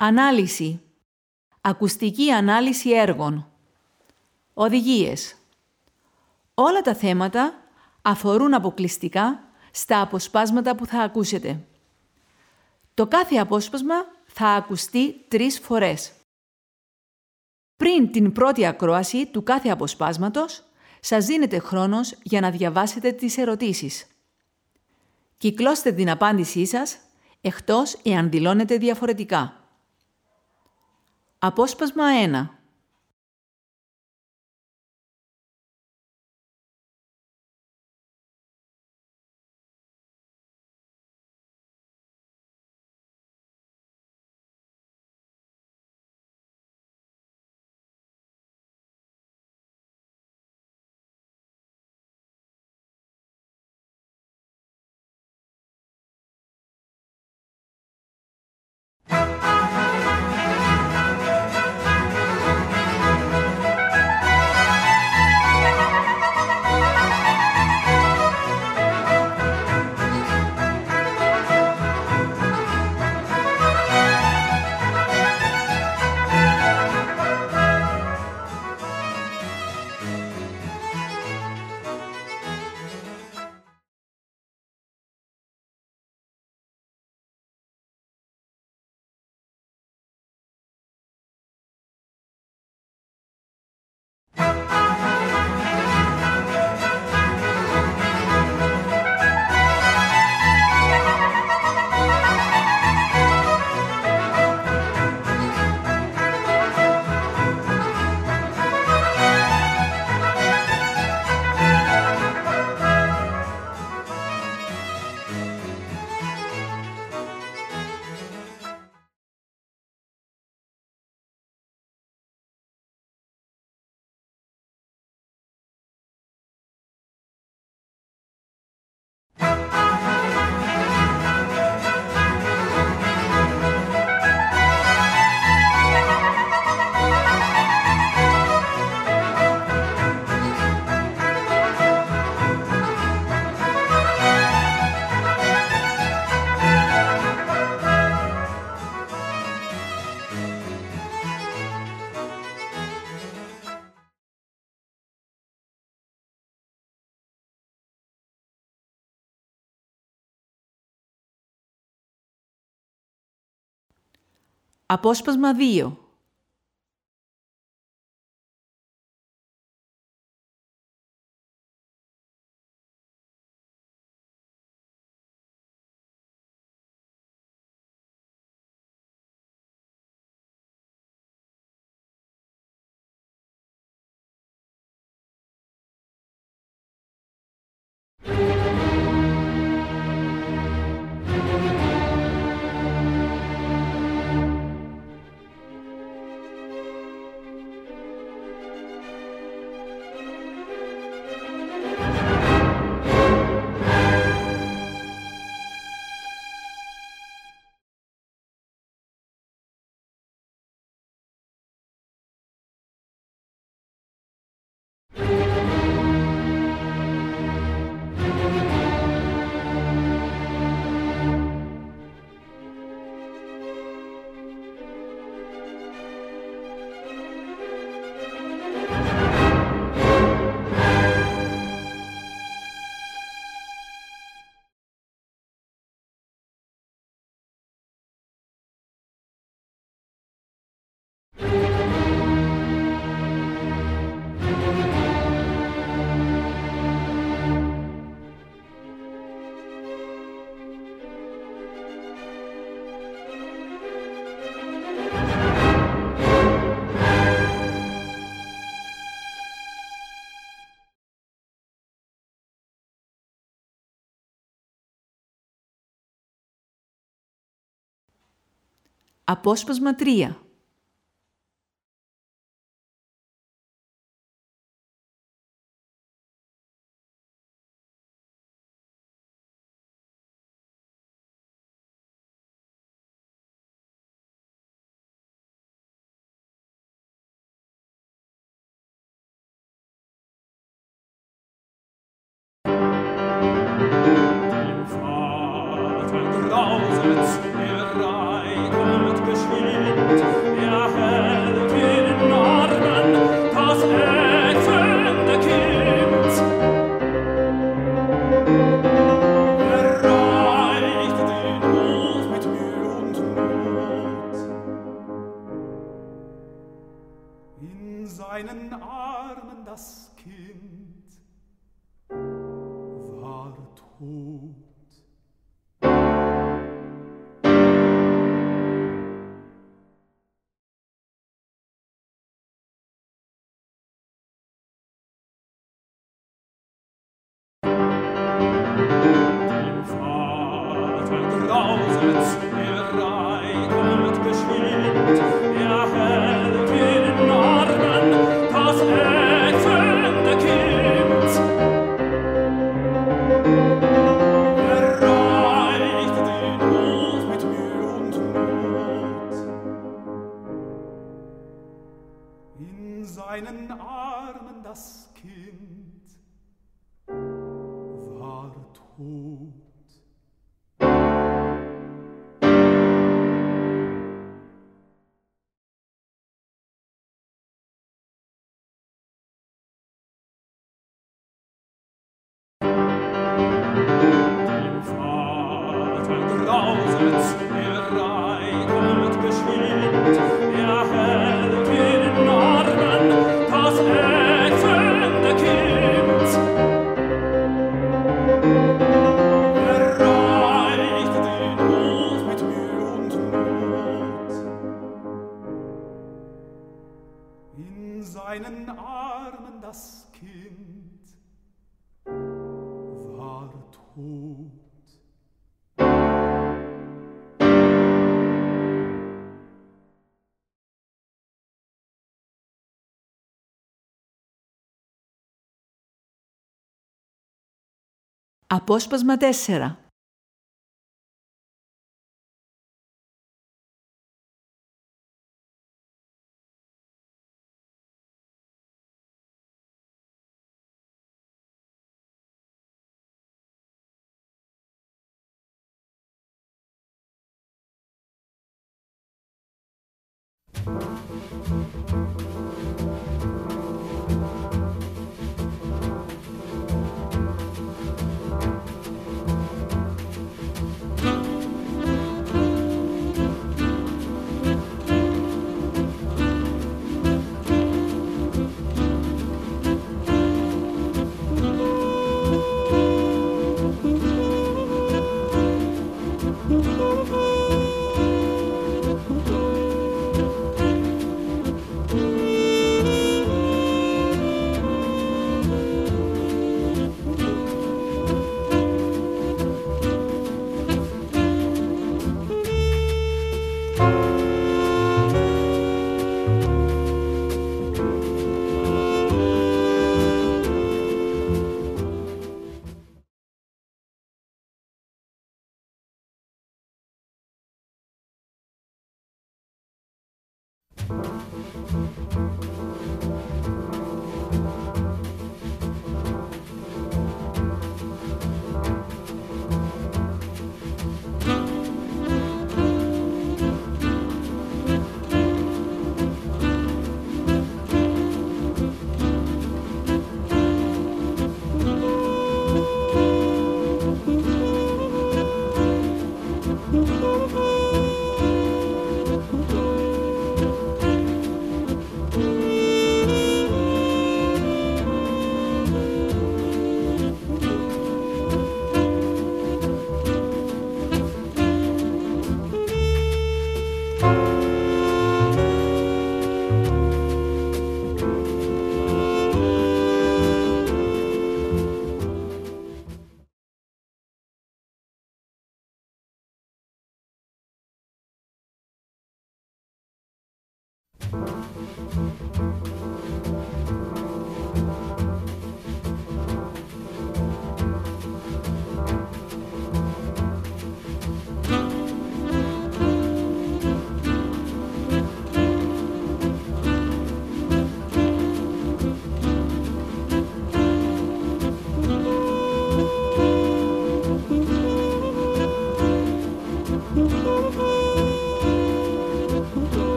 Ανάλυση. Ακουστική ανάλυση έργων. Οδηγίες. Όλα τα θέματα αφορούν αποκλειστικά στα αποσπάσματα που θα ακούσετε. Το κάθε απόσπασμα θα ακουστεί 3 φορές. Πριν την πρώτη ακρόαση του κάθε αποσπάσματος, σας δίνεται χρόνος για να διαβάσετε τις ερωτήσεις. Κυκλώστε την απάντησή σας, εκτός εάν δηλώνετε διαφορετικά. Απόσπασμα 1. Απόσπασμα 2. Απόσπασμα 3. Vater grauset, reitet geschwind seinen Armen das Kind war tot. Dem Vater grauset's, reitet geschwind, hält in Armen das ächzende Kind. Reicht den Hof mit Mühe und Not. In seinen Armen das Kind war tot. Dem Vater grauset's, reitet geschwind, hält in Armen das ächzende Kind. Reicht den Hof mit Mühe und Not. In seinen Armen das Kind war tot. Απόσπασμα 4.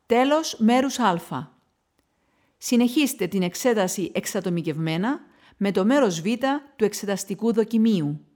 Τέλος μέρους Α. Συνεχίστε την εξέταση εξατομικευμένα με το μέρος Β του εξεταστικού δοκιμίου.